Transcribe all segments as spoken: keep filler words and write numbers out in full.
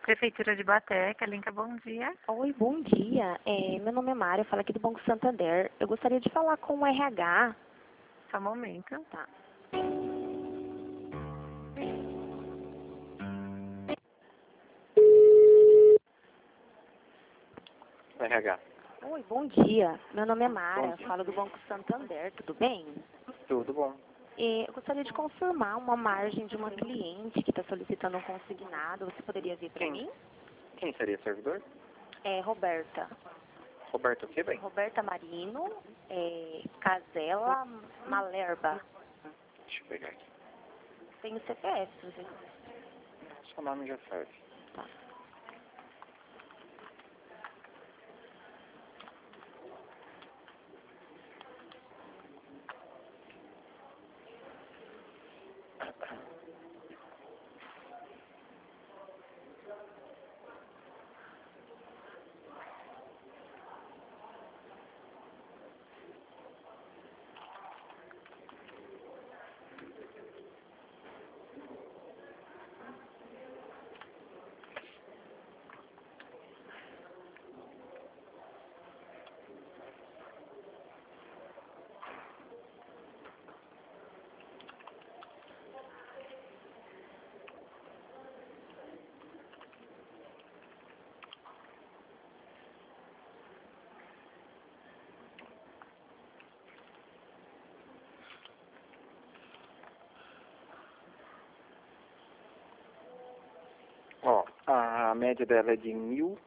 Prefeitura de Baté, Kalinka, bom dia. Oi, bom dia. É, meu nome é Mária, eu falo aqui do Banco Santander. Eu gostaria de falar com o R H. Só um momento. Tá. R H. Oi, bom dia. Meu nome é Mara, Bom eu dia. falo do Banco Santander, tudo bem? Tudo bom. É, eu gostaria de confirmar uma margem de uma cliente que está solicitando um consignado. Você poderia ver para Quem? mim? Quem seria servidor? É Roberta. Roberto o quê, bem? Roberta Marino, é, Casella Malerba. Deixa eu pegar aqui. Tem o C P F, se você... Seu nome já serve. Tá. Ó, a média dela é de mil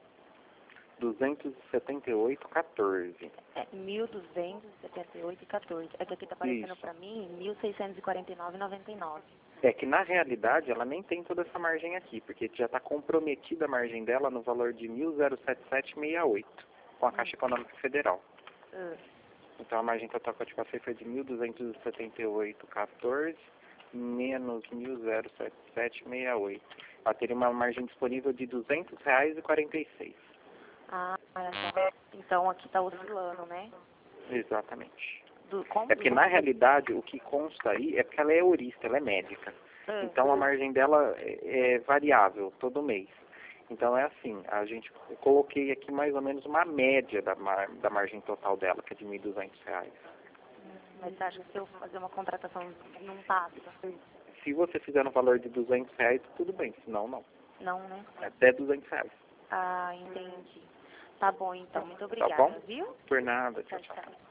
duzentos e setenta e oito vírgula quatorze. É mil duzentos e setenta e oito vírgula quatorze. É que aqui está aparecendo Isso. para mim mil seiscentos e quarenta e nove vírgula noventa e nove. É que na realidade ela nem tem toda essa margem aqui, porque já está comprometida a margem dela no valor de mil setenta e sete vírgula sessenta e oito com a Caixa Econômica Federal. Uh, Então a margem total que eu te passei foi de mil duzentos e setenta e oito vírgula quatorze menos mil setenta e sete vírgula sessenta e oito. Ela teria uma margem disponível de duzentos reais e quarenta e seis. ah, olha só. Então aqui está oscilando, né? Exatamente. Do, como? É porque na realidade o que consta aí é porque ela é eurista, ela é médica. Uh, Então a margem dela é, é variável todo mês. Então é assim, a gente eu coloquei aqui mais ou menos uma média da, mar, da margem total dela, que é de mil e duzentos reais. mas você acha que se eu fazer uma contratação não passa? Se você fizer no valor de duzentos reais, tudo bem, senão não. Não, né? É até duzentos reais. Ah, entendi. Tá bom, então. Muito Tá obrigada, bom? viu? Por nada, tchau, Tchau, tchau. tchau.